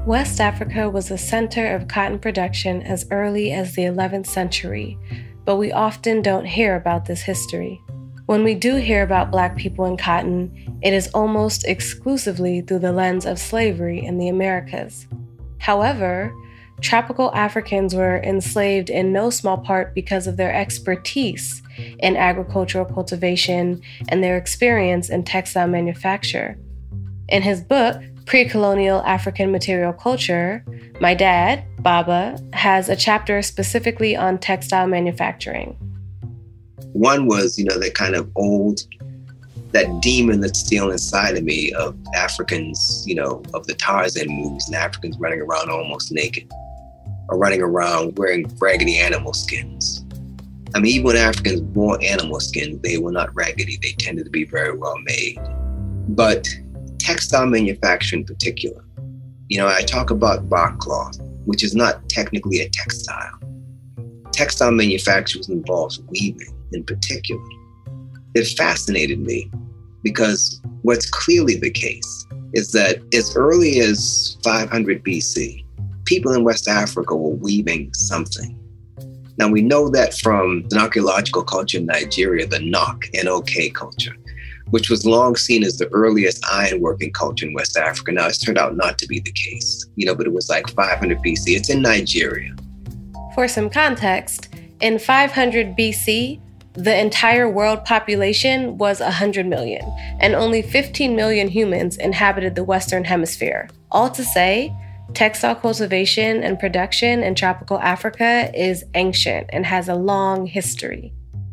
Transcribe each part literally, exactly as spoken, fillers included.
West Africa was a center of cotton production as early as the eleventh century, but we often don't hear about this history. When we do hear about Black people in cotton, it is almost exclusively through the lens of slavery in the Americas. However, tropical Africans were enslaved in no small part because of their expertise in agricultural cultivation and their experience in textile manufacture. In his book, Pre-Colonial African Material Culture, my dad, Baba, has a chapter specifically on textile manufacturing. One was, you know, that kind of old, that demon that's still inside of me of Africans, you know, of the Tarzan movies and Africans running around almost naked or running around wearing raggedy animal skins. I mean, even when Africans wore animal skins, they were not raggedy. They tended to be very well made. But textile manufacturing in particular, you know, I talk about bark cloth, which is not technically a textile. Textile manufacturing involves weaving in particular. It fascinated me because what's clearly the case is that as early as five hundred B C, people in West Africa were weaving something. Now we know that from an archaeological culture in Nigeria, the Nok, N O K culture, which was long seen as the earliest ironworking culture in West Africa. Now it's turned out not to be the case, you know, but it was like five hundred B C. It's in Nigeria. For some context, in five hundred B C, the entire world population was one hundred million, and only fifteen million humans inhabited the Western Hemisphere. All to say, textile cultivation and production in tropical Africa is ancient and has a long history.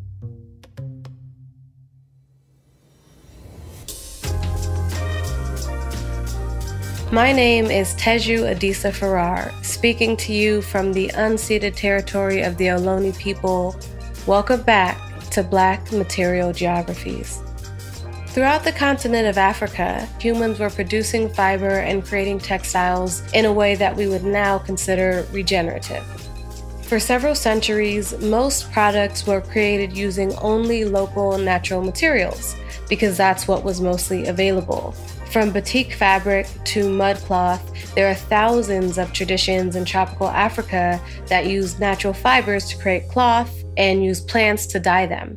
My name is Teju Adisa Farrar, speaking to you from the unceded territory of the Ohlone people. Welcome back to Black Material Geographies. Throughout the continent of Africa, humans were producing fiber and creating textiles in a way that we would now consider regenerative. For several centuries, most products were created using only local natural materials, because that's what was mostly available. From batik fabric to mud cloth, there are thousands of traditions in tropical Africa that use natural fibers to create cloth and use plants to dye them.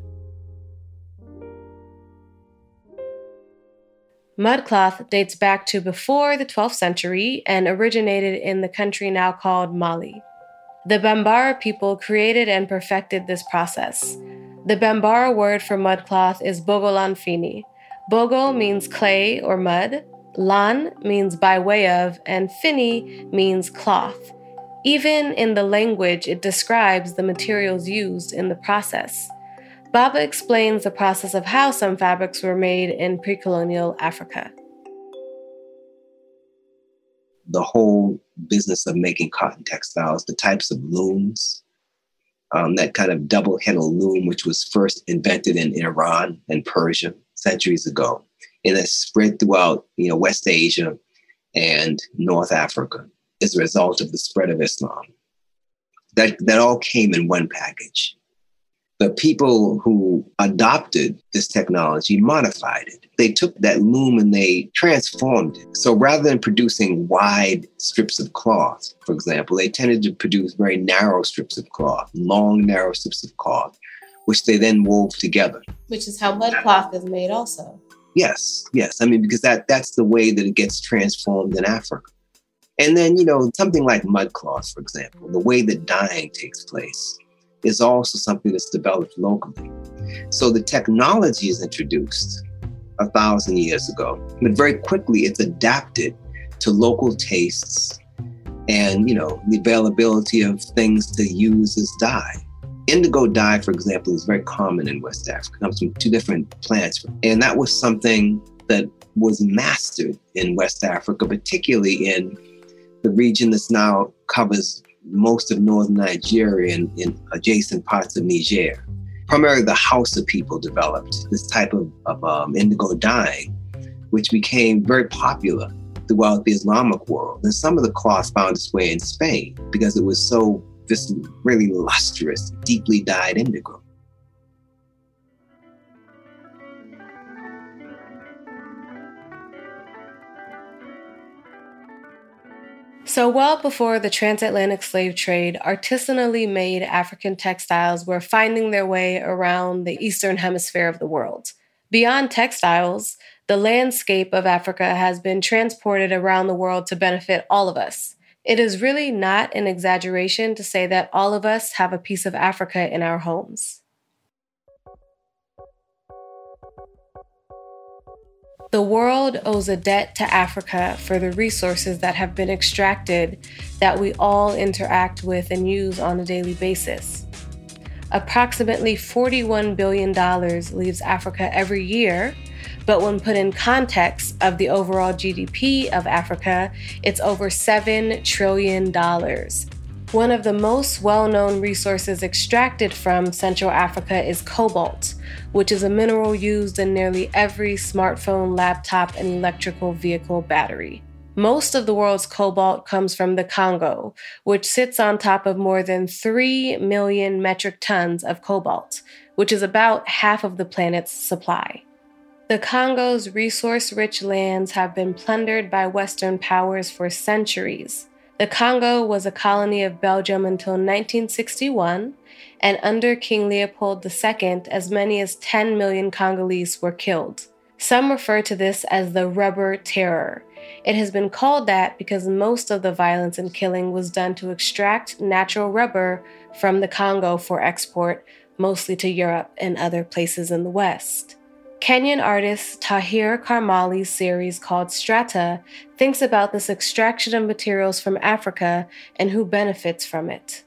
Mudcloth dates back to before the twelfth century and originated in the country now called Mali. The Bambara people created and perfected this process. The Bambara word for mudcloth is bogolanfini. Bogo means clay or mud, lan means by way of, and fini means cloth. Even in the language, it describes the materials used in the process. Baba explains the process of how some fabrics were made in pre-colonial Africa. The whole business of making cotton textiles, the types of looms, um, that kind of double-headed loom, which was first invented in Iran and Persia centuries ago, and it spread throughout, you know, West Asia and North Africa as a result of the spread of Islam. That, that all came in one package. The people who adopted this technology modified it. They took that loom and they transformed it. So rather than producing wide strips of cloth, for example, they tended to produce very narrow strips of cloth, long, narrow strips of cloth, which they then wove together. Which is how mudcloth is made also. Yes, yes. I mean, because that, that's the way that it gets transformed in Africa. And then, you know, something like mudcloth, for example, the way that dyeing takes place is also something that's developed locally. So the technology is introduced a thousand years ago, but very quickly it's adapted to local tastes and, you know, the availability of things to use as dye. Indigo dye, for example, is very common in West Africa. It comes from two different plants. And that was something that was mastered in West Africa, particularly in the region that's now covers most of northern Nigeria and in adjacent parts of Niger. Primarily the Hausa people developed this type of, of um, indigo dyeing, which became very popular throughout the Islamic world. And some of the cloth found its way in Spain because it was so this really lustrous, deeply dyed indigo. So well before the transatlantic slave trade, artisanally made African textiles were finding their way around the eastern hemisphere of the world. Beyond textiles, the landscape of Africa has been transported around the world to benefit all of us. It is really not an exaggeration to say that all of us have a piece of Africa in our homes. The world owes a debt to Africa for the resources that have been extracted that we all interact with and use on a daily basis. Approximately forty-one billion dollars leaves Africa every year, but when put in context of the overall G D P of Africa, it's over seven trillion dollars. One of the most well-known resources extracted from Central Africa is cobalt, which is a mineral used in nearly every smartphone, laptop, and electrical vehicle battery. Most of the world's cobalt comes from the Congo, which sits on top of more than three million metric tons of cobalt, which is about half of the planet's supply. The Congo's resource-rich lands have been plundered by Western powers for centuries. The Congo was a colony of Belgium until nineteen sixty-one, and under King Leopold the Second, as many as ten million Congolese were killed. Some refer to this as the Rubber Terror. It has been called that because most of the violence and killing was done to extract natural rubber from the Congo for export, mostly to Europe and other places in the West. Kenyan artist Tahir Karmali's series called Strata thinks about this extraction of materials from Africa and who benefits from it.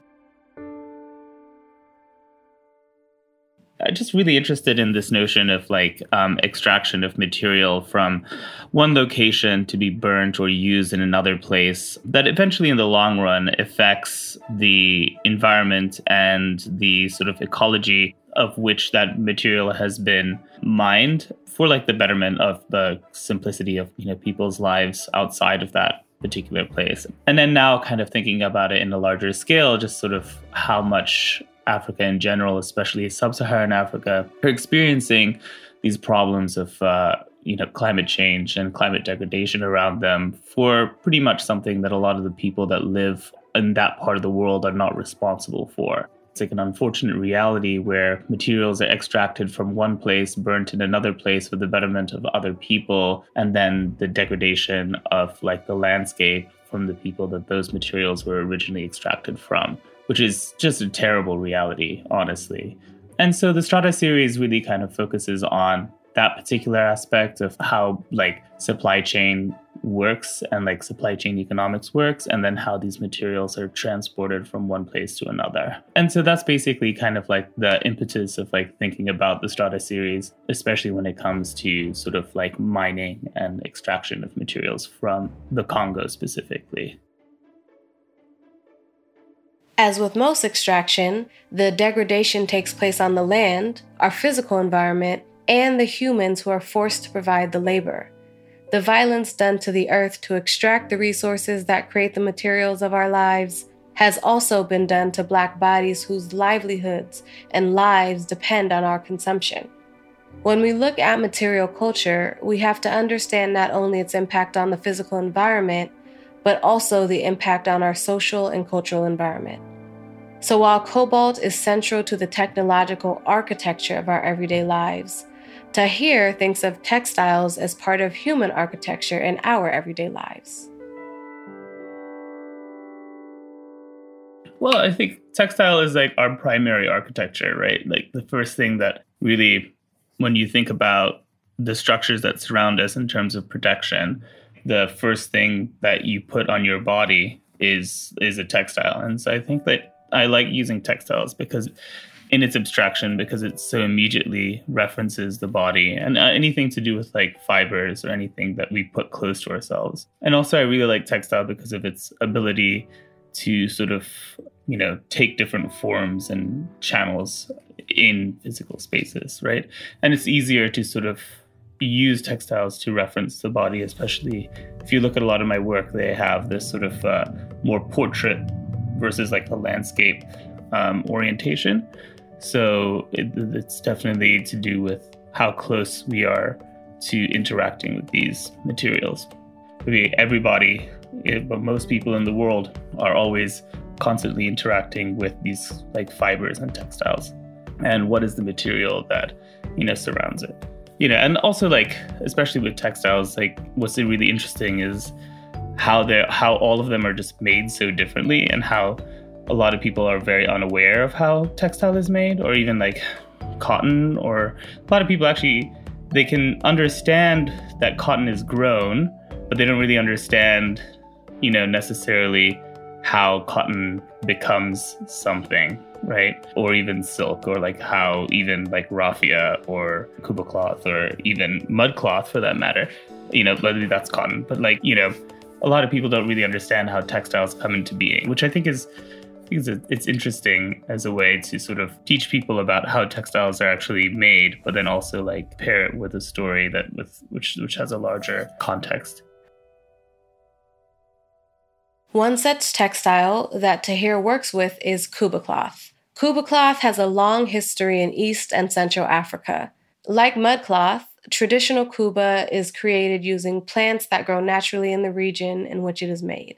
I'm just really interested in this notion of like um, extraction of material from one location to be burnt or used in another place that eventually in the long run affects the environment and the sort of ecology of which that material has been mined for like the betterment of the simplicity of, you know, people's lives outside of that particular place. And then now kind of thinking about it in a larger scale, just sort of how much Africa in general, especially sub-Saharan Africa, are experiencing these problems of uh, you know, climate change and climate degradation around them for pretty much something that a lot of the people that live in that part of the world are not responsible for. It's like an unfortunate reality where materials are extracted from one place, burnt in another place for the betterment of other people, and then the degradation of like the landscape from the people that those materials were originally extracted from, which is just a terrible reality, honestly. And so the Strata series really kind of focuses on that particular aspect of how like supply chain works and like supply chain economics works, and then how these materials are transported from one place to another. And so that's basically kind of like the impetus of like thinking about the Strata series, especially when it comes to sort of like mining and extraction of materials from the Congo specifically. As with most extraction, the degradation takes place on the land, our physical environment, and the humans who are forced to provide the labor. The violence done to the earth to extract the resources that create the materials of our lives has also been done to Black bodies whose livelihoods and lives depend on our consumption. When we look at material culture, we have to understand not only its impact on the physical environment, but also the impact on our social and cultural environment. So while cobalt is central to the technological architecture of our everyday lives, Tahir thinks of textiles as part of human architecture in our everyday lives. Well, I think textile is like our primary architecture, right? Like the first thing that really, when you think about the structures that surround us in terms of protection, the first thing that you put on your body is is a textile. And so I think that I like using textiles because in its abstraction, because it so immediately references the body and uh, anything to do with like fibers or anything that we put close to ourselves. And also I really like textile because of its ability to sort of, you know, take different forms and channels in physical spaces, right? And it's easier to sort of use textiles to reference the body, especially if you look at a lot of my work, they have this sort of uh, more portrait versus like the landscape um, orientation. So it, it's definitely to do with how close we are to interacting with these materials. maybe everybody, but most people in the world are always constantly interacting with these like fibers and textiles. And what is the material that, you know, surrounds it? You know, and also like, especially with textiles, like what's really interesting is how they how all of them are just made so differently, and how a lot of people are very unaware of how textile is made, or even like cotton, or a lot of people actually, they can understand that cotton is grown, but they don't really understand, you know, necessarily how cotton becomes something, right? Or even silk, or like how even like raffia or kuba cloth, or even mud cloth for that matter, you know, whether that's cotton. But like, you know, a lot of people don't really understand how textiles come into being, which I think is, I think it's, it's interesting as a way to sort of teach people about how textiles are actually made, but then also like pair it with a story that with which which has a larger context. One such textile that Tahir works with is kuba cloth. Kuba cloth has a long history in East and Central Africa. Like mud cloth, traditional kuba is created using plants that grow naturally in the region in which it is made.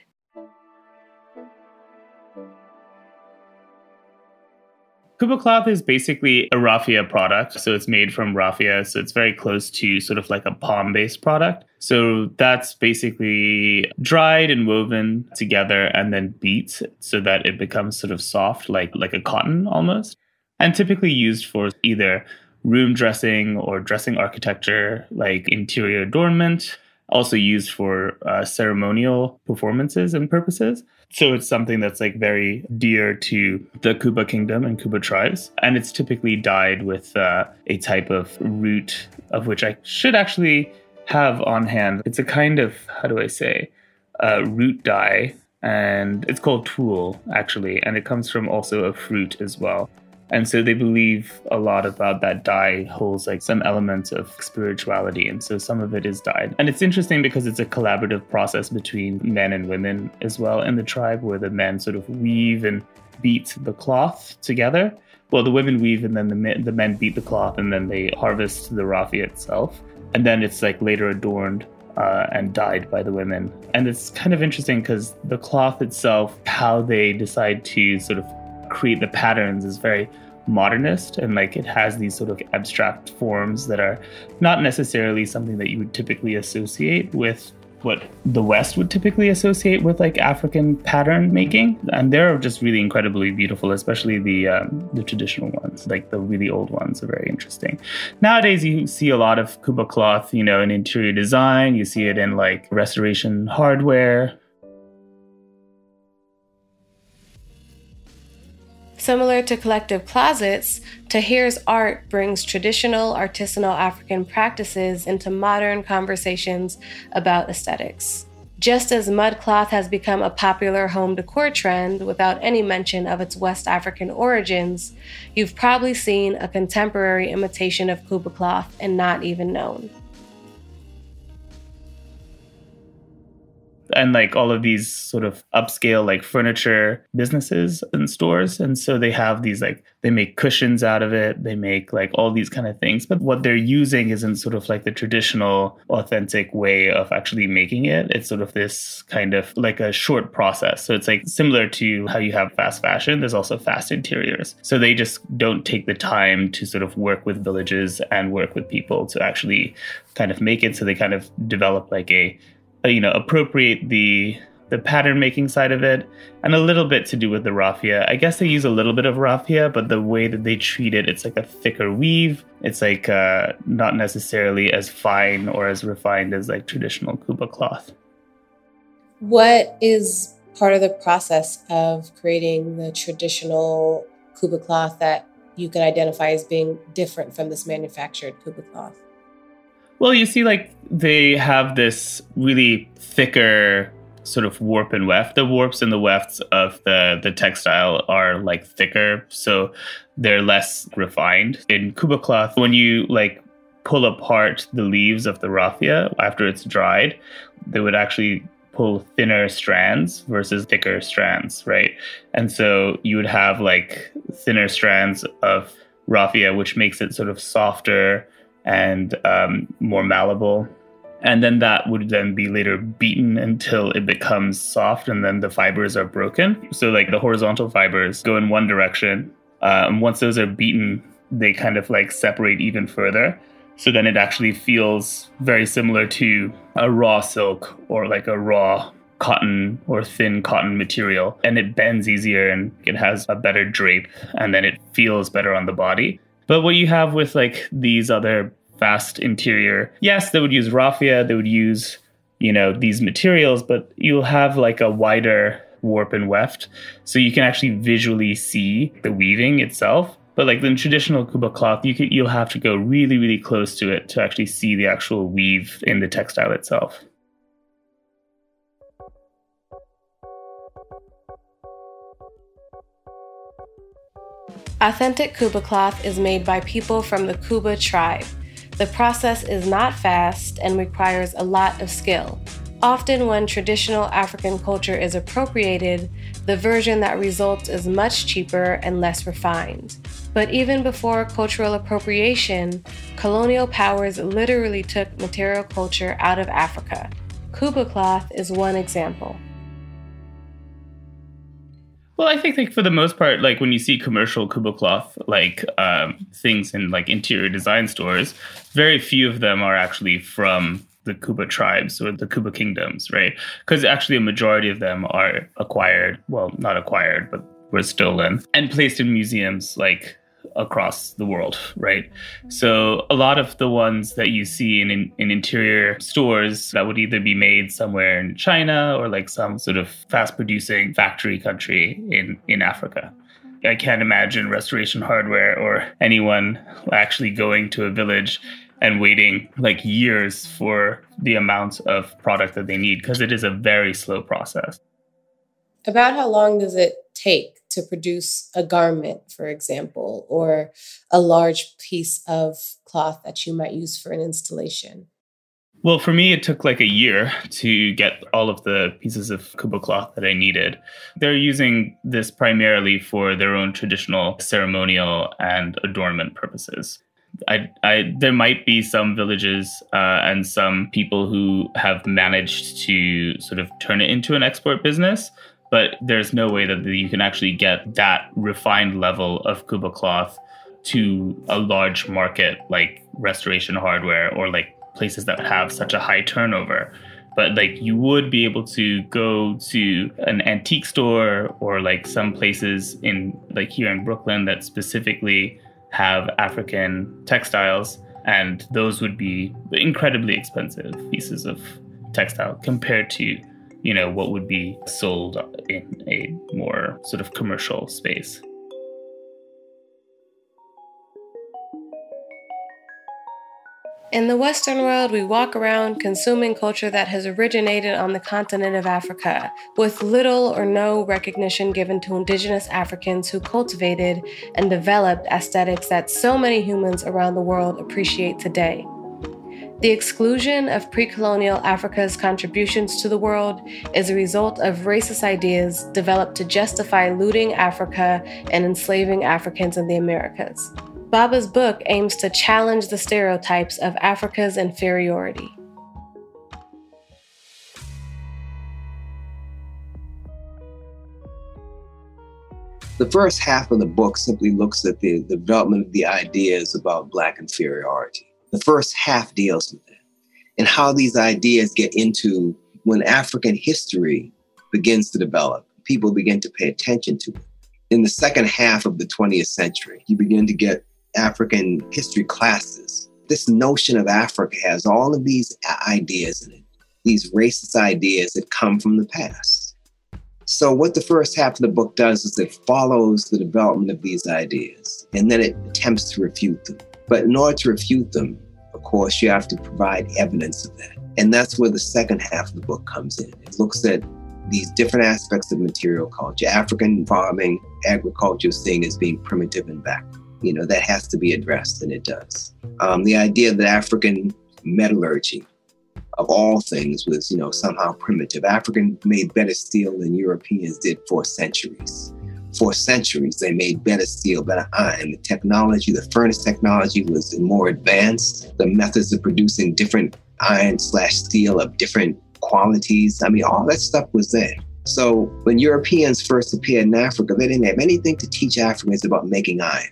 Kuba cloth is basically a raffia product. So it's made from raffia. So it's very close to sort of like a palm-based product. So that's basically dried and woven together and then beat so that it becomes sort of soft, like, like a cotton almost. And typically used for either room dressing or dressing architecture, like interior adornment, also used for uh, ceremonial performances and purposes. So it's something that's like very dear to the Kuba kingdom and Kuba tribes. And it's typically dyed with uh, a type of root, of which I should actually have on hand. It's a kind of, how do I say, uh, root dye. And it's called tulle, actually. And it comes from also a fruit as well. And so they believe a lot about that dye holds like some elements of spirituality. And so some of it is dyed. And it's interesting because it's a collaborative process between men and women as well in the tribe, where the men sort of weave and beat the cloth together. Well, the women weave and then the men, the men beat the cloth, and then they harvest the raffia itself. And then it's like later adorned uh, and dyed by the women. And it's kind of interesting because the cloth itself, how they decide to sort of create the patterns is very modernist, and like it has these sort of abstract forms that are not necessarily something that you would typically associate with what the West would typically associate with like African pattern making. And they're just really incredibly beautiful, especially the um, the traditional ones, like the really old ones are very interesting. Nowadays, you see a lot of Kuba cloth, you know, in interior design. You see it in like restoration hardware. Similar to collective closets, Tahir's art brings traditional artisanal African practices into modern conversations about aesthetics. Just as mud cloth has become a popular home decor trend without any mention of its West African origins, you've probably seen a contemporary imitation of Kuba cloth and not even known. And like all of these sort of upscale like furniture businesses and stores. And so they have these like, they make cushions out of it. They make like all these kind of things. But what they're using isn't sort of like the traditional authentic way of actually making it. It's sort of this kind of like a short process. So it's like similar to how you have fast fashion. There's also fast interiors. So they just don't take the time to sort of work with villages and work with people to actually kind of make it. So they kind of develop like a you know, appropriate the the pattern making side of it, and a little bit to do with the raffia. I guess they use a little bit of raffia, but the way that they treat it, it's like a thicker weave. It's like uh, not necessarily as fine or as refined as like traditional Kuba cloth. What is part of the process of creating the traditional Kuba cloth that you can identify as being different from this manufactured Kuba cloth? Well, you see, like, they have this really thicker sort of warp and weft. The warps and the wefts of the, the textile are, like, thicker, so they're less refined. In Kuba cloth, when you, like, pull apart the leaves of the raffia after it's dried, they would actually pull thinner strands versus thicker strands, right? And so you would have, like, thinner strands of raffia, which makes it sort of softer and um, more malleable. And then that would then be later beaten until it becomes soft, and then the fibers are broken. So like the horizontal fibers go in one direction. Um, once those are beaten, they kind of like separate even further. So then it actually feels very similar to a raw silk or like a raw cotton or thin cotton material. And it bends easier and it has a better drape, and then it feels better on the body. But what you have with like these other fast interior, yes, they would use raffia, they would use, you know, these materials, but you'll have like a wider warp and weft. So you can actually visually see the weaving itself. But like the traditional Kuba cloth, you can, you'll have to go really, really close to it to actually see the actual weave in the textile itself. Authentic Kuba cloth is made by people from the Kuba tribe. The process is not fast and requires a lot of skill. Often when traditional African culture is appropriated, the version that results is much cheaper and less refined. But even before cultural appropriation, colonial powers literally took material culture out of Africa. Kuba cloth is one example. Well, I think like for the most part, like when you see commercial Kuba cloth, like um, things in like interior design stores, very few of them are actually from the Kuba tribes or the Kuba kingdoms, right? Because actually a majority of them are acquired, well, not acquired, but were stolen and placed in museums like across the world, right? So a lot of the ones that you see in, in, in interior stores that would either be made somewhere in China or like some sort of fast producing factory country in, in Africa. I can't imagine Restoration Hardware or anyone actually going to a village and waiting like years for the amount of product that they need, because it is a very slow process. About how long does it take to produce a garment, for example, or a large piece of cloth that you might use for an installation? Well, for me, it took like a year to get all of the pieces of Kuba cloth that I needed. They're using this primarily for their own traditional ceremonial and adornment purposes. I, I, there might be some villages uh, and some people who have managed to sort of turn it into an export business, but there's no way that you can actually get that refined level of Kuba cloth to a large market like Restoration Hardware or like places that have such a high turnover. But like you would be able to go to an antique store or like some places in like here in Brooklyn that specifically have African textiles, and those would be incredibly expensive pieces of textile compared to, you know, what would be sold in a more sort of commercial space. In the Western world, we walk around consuming culture that has originated on the continent of Africa, with little or no recognition given to indigenous Africans who cultivated and developed aesthetics that so many humans around the world appreciate today. The exclusion of pre-colonial Africa's contributions to the world is a result of racist ideas developed to justify looting Africa and enslaving Africans in the Americas. Baba's book aims to challenge the stereotypes of Africa's inferiority. The first half of the book simply looks at the, the development of the ideas about Black inferiority. The first half deals with it and how these ideas get into when African history begins to develop. People begin to pay attention to it. In the second half of the twentieth century, you begin to get African history classes. This notion of Africa has all of these ideas in it, these racist ideas that come from the past. So what the first half of the book does is it follows the development of these ideas, and then it attempts to refute them. But in order to refute them, of course, you have to provide evidence of that. And that's where the second half of the book comes in. It looks at these different aspects of material culture. African farming, agriculture is seen as being primitive and backward. You know, that has to be addressed, and it does. Um, the idea that African metallurgy, of all things, was, you know, somehow primitive. African made better steel than Europeans did for centuries. For centuries, they made better steel, better iron. The technology, the furnace technology was more advanced. The methods of producing different iron slash steel of different qualities. I mean, all that stuff was there. So when Europeans first appeared in Africa, they didn't have anything to teach Africans about making iron.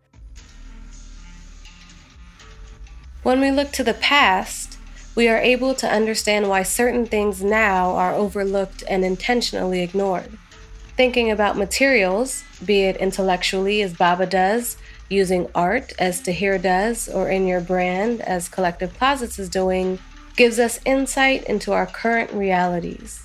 When we look to the past, we are able to understand why certain things now are overlooked and intentionally ignored. Thinking about materials, be it intellectually as Baba does, using art as Tahir does, or in your brand as Collective Closets is doing, gives us insight into our current realities.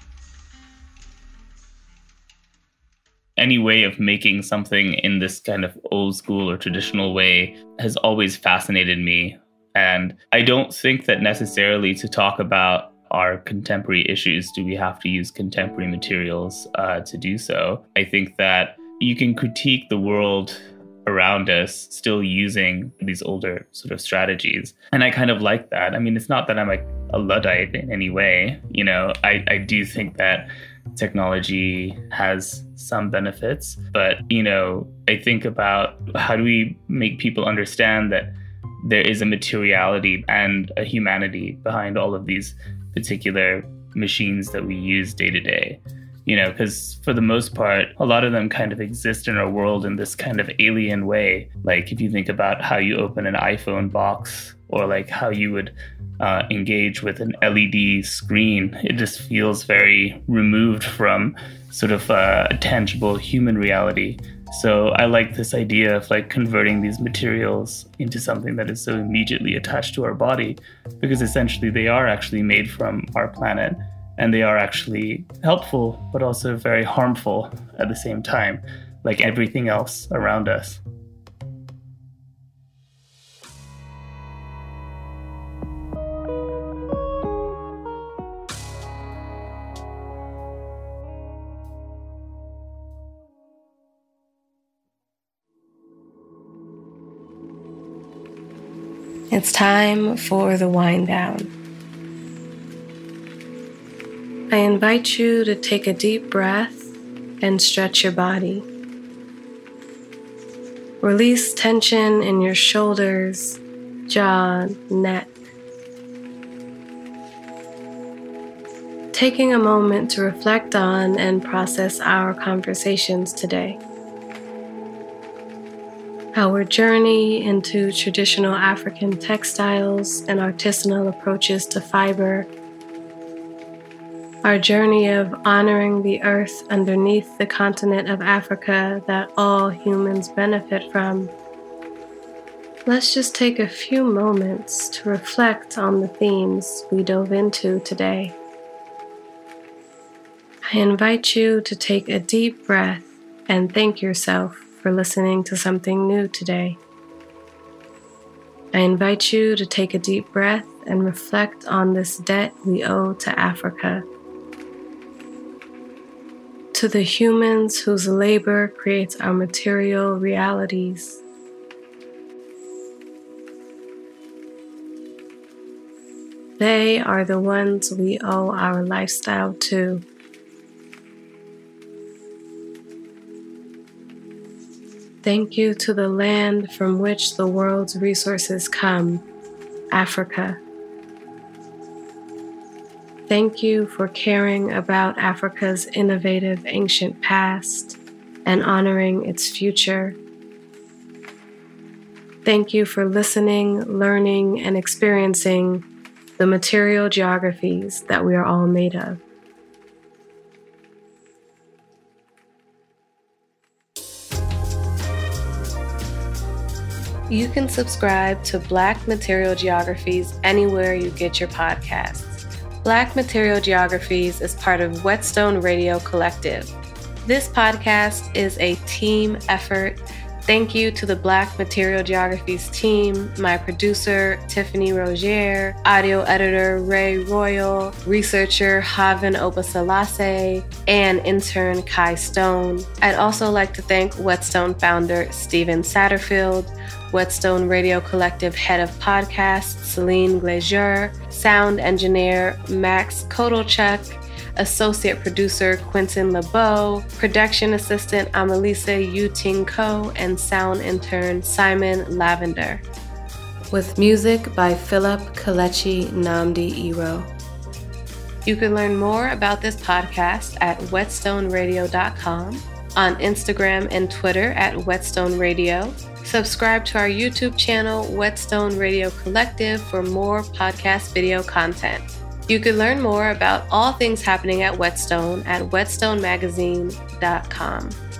Any way of making something in this kind of old school or traditional way has always fascinated me. And I don't think that necessarily to talk about our contemporary issues do we have to use contemporary materials uh, to do so. I think that you can critique the world around us still using these older sort of strategies. And I kind of like that. I mean, it's not that I'm like a Luddite in any way. You know, I, I do think that technology has some benefits, but, you know, I think about how do we make people understand that there is a materiality and a humanity behind all of these particular machines that we use day to day. You know, because for the most part, a lot of them kind of exist in our world in this kind of alien way. Like if you think about how you open an iPhone box, or like how you would uh, engage with an L E D screen, it just feels very removed from sort of uh, a tangible human reality. So I like this idea of like converting these materials into something that is so immediately attached to our body, because essentially they are actually made from our planet. And they are actually helpful, but also very harmful at the same time, like everything else around us. It's time for the wind down. I invite you to take a deep breath and stretch your body. Release tension in your shoulders, jaw, neck. Taking a moment to reflect on and process our conversations today. Our journey into traditional African textiles and artisanal approaches to fiber. Our journey of honoring the earth underneath the continent of Africa that all humans benefit from. Let's just take a few moments to reflect on the themes we dove into today. I invite you to take a deep breath and thank yourself for listening to something new today. I invite you to take a deep breath and reflect on this debt we owe to Africa. To the humans whose labor creates our material realities. They are the ones we owe our lifestyle to. Thank you to the land from which the world's resources come, Africa. Thank you for caring about Africa's innovative ancient past and honoring its future. Thank you for listening, learning, and experiencing the material geographies that we are all made of. You can subscribe to Black Material Geographies anywhere you get your podcasts. Black Material Geographies is part of Whetstone Radio Collective. This podcast is a team effort. Thank you to the Black Material Geographies team, my producer, Tiffany Rogier, audio editor, Ray Royal, researcher, Haven Obasalase, and intern, Kai Stone. I'd also like to thank Whetstone founder, Steven Satterfield, Whetstone Radio Collective head of podcasts, Celine Glazier, sound engineer, Max Kodolchuk, associate producer, Quentin LeBeau, production assistant, Amelisa Yuting Ko, and sound intern, Simon Lavender. with music by Philip Kelechi Nnamdi Iro. You can learn more about this podcast at whetstone radio dot com, on Instagram and Twitter at Whetstone Radio. Subscribe to our YouTube channel, Whetstone Radio Collective, for more podcast video content. You can learn more about all things happening at Whetstone at whetstone magazine dot com.